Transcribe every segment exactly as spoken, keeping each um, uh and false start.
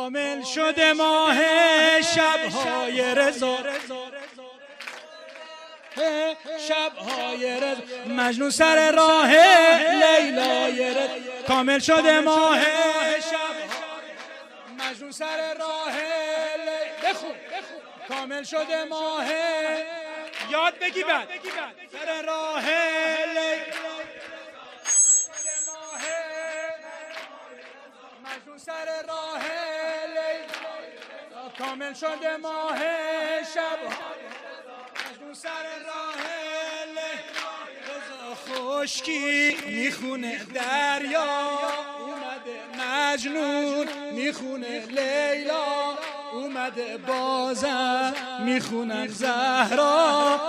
کامل شده ماه شب‌های رضا، شب‌های رضا مجنون سر راه لیلای رضا. کامل شده ماه شب‌های مجنون سر راه لیلا. بخون کامل شده ماه، یاد بگی بعد سر راه لیلا. مجنون سر راه لیلا. کامل شده ماه شب، مجنون سر راه لیلا. خشکی میخونه دریا اومده، مجنون میخونه لیلا اومده، بازم میخونن زهرا،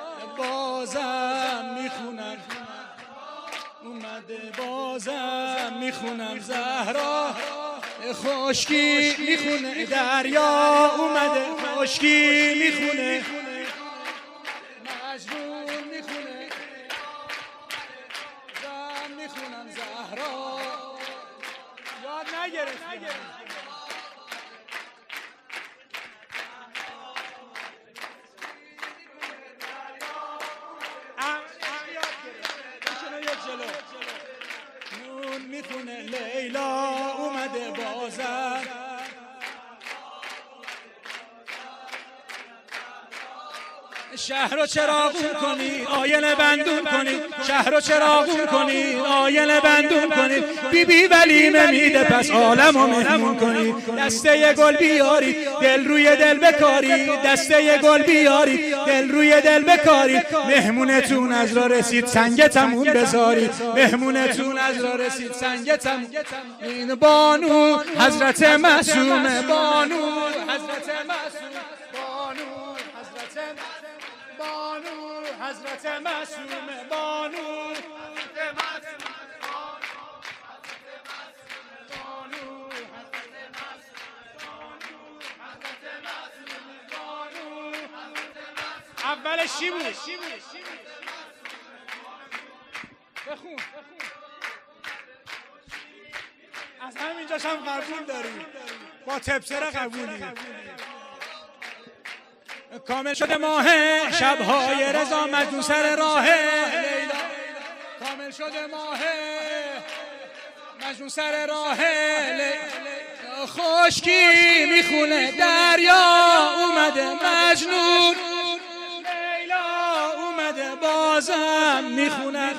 بازم میخونن اومده، بازم میخونم زهرا. خشکی میخونه دریا اومده، خشکی میخونه مجنون میخونه، زم میخونم زهرا. یاد نگرفت نون میخونه لیلا اومده، بازم شهر رو چراغون کنی آینه بندون کنی، شهر رو چراغون کنی آینه بندون کنی. بی بی ولیمه میده پس عالم رو مهمون کنی. دسته گل بیاری دل روی دل بکاری، دسته گل بیاری دل روی دل بکاری. مهمونتون از را رسید سنگتمون بذاری، مهمونتون از را رسید سنگتمون. این بانو حضرت معصومه، بانو حضرت معصومه، بانو حضرت بانو حضرت معصومه، بانو اولش چی بود؟ بخون از همینجاش هم قبول داریم، با تبصره قبولی. کامل شده ماه شب‌های رضا مجنون سر راه لیلا. کامل شده ماه مجنون سر راه لیلا. خشکی میخونه دریا اومده، مجنون لیلا اومده، بازم میخونن،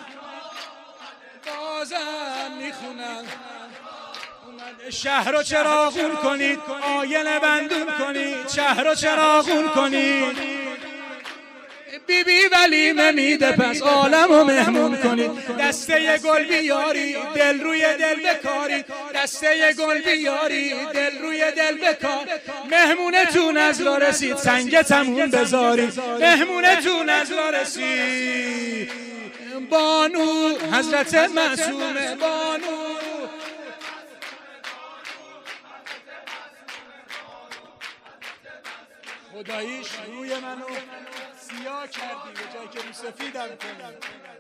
بازم میخونن. شهر رو چراغون کنید آینه بندون کنید، شهر رو چراغون کنید. بی بی ولیمه میده پس عالم رو مهمون کنید. دسته گل بیاری دل روی دل بکاری، دسته گل بیاری دل روی دل بکار. مهمونتون از را رسید سنگتمون بذاری، مهمونتون از را رسید. بانو حضرت معصومه، بانو خداییش روی منو سیاه کردی به جایی که رو سفیدم کنی.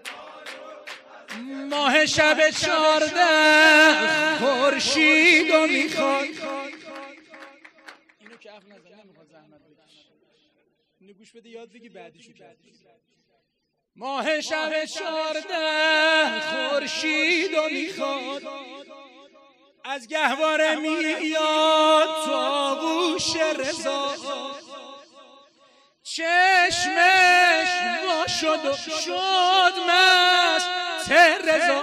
ماه شب چارده خورشید رو میخواد. اینو که اف نزن نمیخواد زحمت بکش، اینو گوش بده یاد بگی بعدیشو کرد. ماه شب چارده خورشید رو میخواد، از گهواره میاد تو آغوش رضا. چشمش وا شد و شد مست رضا،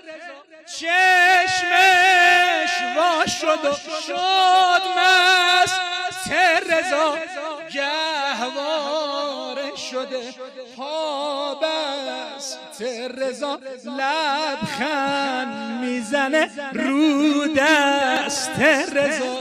چشمش وا شد و شد مست رضا. گهواره شده پا بست رضا، لبخند میزنه رو دست رضا.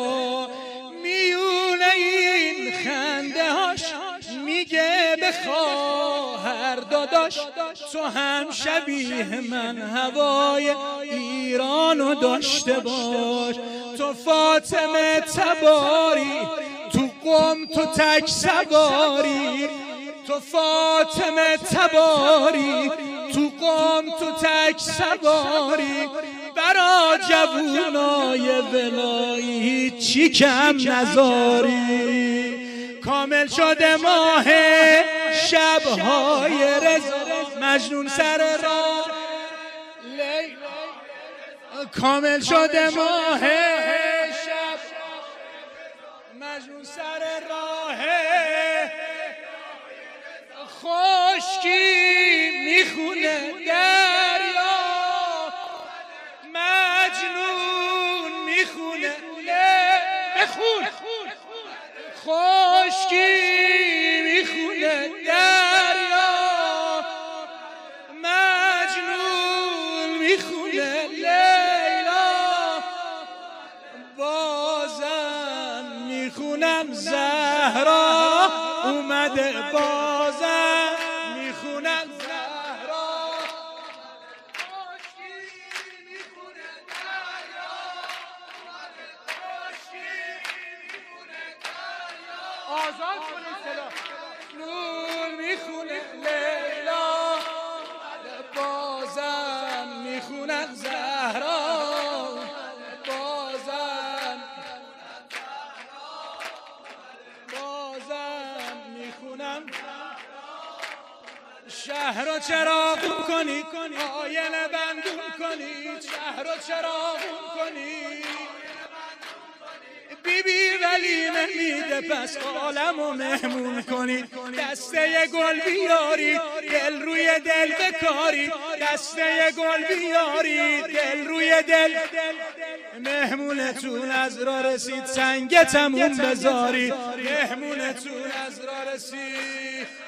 میونه این خنده هاش میگه به خواهر داداش، تو هم شبیه من هوای ایرانو داشته باش. تو فاطمه تباری تو قم تو تک سواری، تو فاطمه تباری تو قم تو تک سواری. مرا جوونای ولایی چی کم نذاری کامل شده ماه شبهای رضا مجنون سر راه کامل شده ماه شب مجنون سر راه خشکی میخونه دریا مجنون میخونه بخون خشکی میخونه دریا مجنون میخونه لیلا بازم میخونم زهرا اومده بازم میخونم زهرا خشکی میخونه دریا خشکی میخونه دریا آزاد کنید صدا نور میخونه لیلا بازم میخونم زهرا بازم بازم میخونم شهر رو چراغون کنید آینه بندون کنید شهر رو چراغون کنید بی بی ولیمه میده پس عالم رو مهمون کنید دسته گل بیارید دل روی دل بکارید دسته گل بیارید دل روی دل مهمونتون از را رسید سنگ تموم بذارید مهمونتون از را رسید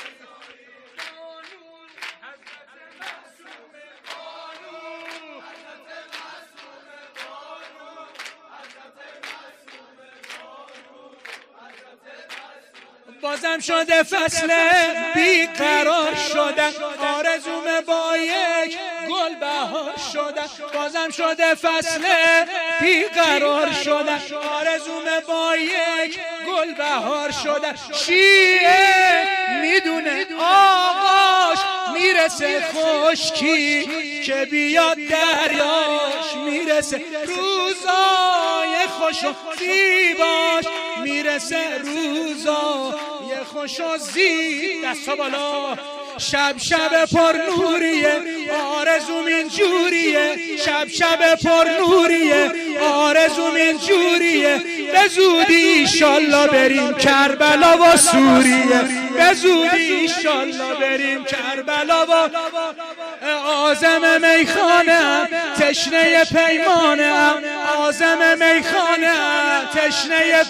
بازم شده فصل بیقرار شدن آرزوم با یک گل بهار شدن بازم شده فصل بیقرار شدن آرزوم با یک گل بهار شدن شیعه میدونه آقاش میرسه خشکی که بیاد دریاش میرسه روزای خوش و زیباش میرسه روزا یه خوش و زیب دستا بالا شب شب پر نوریه آرزوم این جوریه شب شب پر نوریه آرزوم این جوریه به زودی ایشالله بریم کربلا و سوریه به زودی ایشالله بریم کربلا و عازم میخانه تشنه پیمانه عازم میخانه تشنه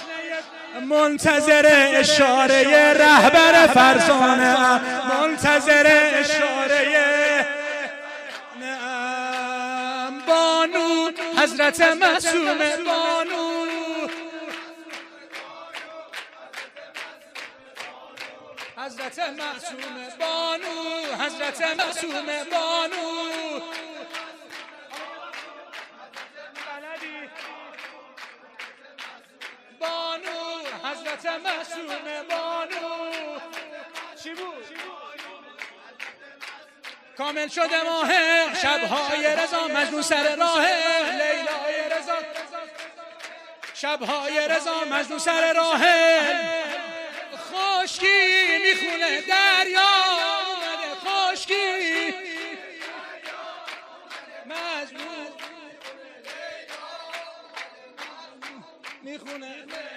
منتظر اشاره رهبر فرزانه منتظر اشاره نعم بانو حضرت معصوم بانو حضرت معصوم بانو حضرت معصوم بانو بانو حضرت معصوم بانو چی بود؟ کامل شده ماه شبهای رضا مجنون سر راه لیلای رضا شبهای رضا مجنون سر راه خشکی میخونه دریا خشکی مجنون میخونه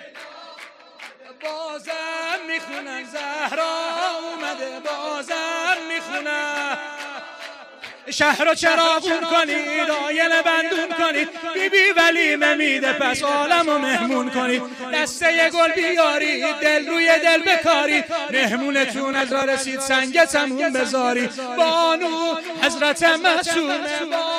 بازم میخونن زهرا اومده بازم میخونن شهر رو چراغون کنید آینه بندون کنید بی بی ولیمه میده پس عالم رو مهمون کنید دسته گل بیارید دل روی دل بکارید مهمونتون از را رسید سنگ تموم بذارید بانو حضرت معصوم